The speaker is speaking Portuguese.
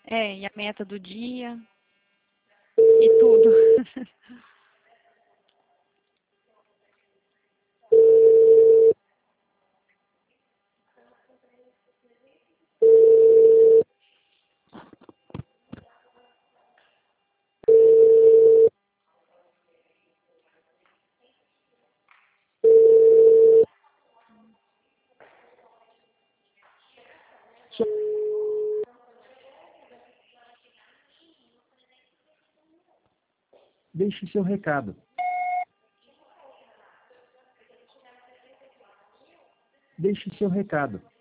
E a meta do dia e tudo. Deixe seu recado. Deixe seu recado.